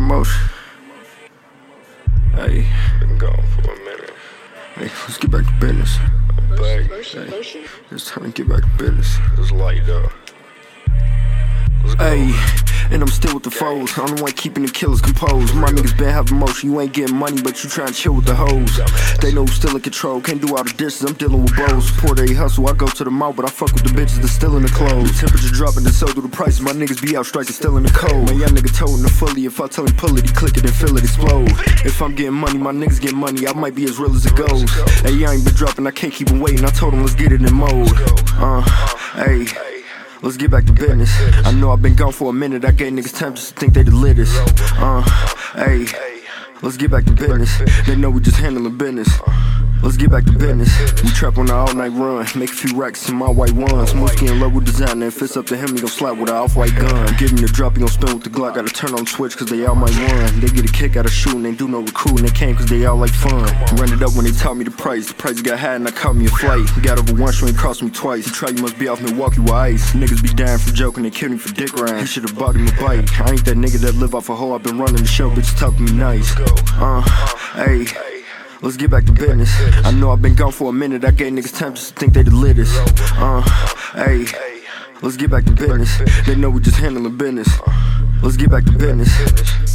motion. Hey, Been gone for a minute. hey, let's get back to business. I'm back. Hey, it's time to get back to business. It's light up. Let's go. Hey, and I'm still with the foes. I'm the one keeping the killers composed. My niggas been having motion. You ain't getting money, but you tryna chill with the hoes. They know who's still in control. Can't do all the dishes. I'm dealing with bros. Support a hustle. I go to the mall, but I fuck with the bitches that's still in the clothes. The temperature dropping, and so do the prices. My niggas be out striking, still in the cold. My young nigga toting the fully. If I tell him pull it, he click it and feel it explode. If I'm getting money, my niggas get money. I might be as real as it goes. Hey, I ain't been dropping. I can't keep him waiting. I told him let's get it in mode. Hey. Let's get back to business. I know I've been gone for a minute. I gave niggas time just to think they the littest. Hey, let's get back to business. They know we just handling business. Let's get back to business. We trap on the all-night run. Make a few racks in my white ones. Smoothie in love with designer. If it's up to him, he gon' slap with an off-white gun. Give him the drop, he gon' spin with the Glock. Gotta turn on the switch cause they all might run. They get a kick out of shooting. They do no recruiting. They came cause they all like fun. Run it up when they taught me the price. The price got high and I caught me a flight. Got over once, you ain't cost me twice. You try, you must be off Milwaukee with ice. Niggas be dying for joking. They kill me for dick riding. He should've bought him a bike. I ain't that nigga that live off a hoe. I been running the show, bitch talking me nice. Hey. Let's get back to business. I know I've been gone for a minute. I gave niggas time just to think they the littest. Hey, let's get back to business. They know we just handling business. Let's get back to business.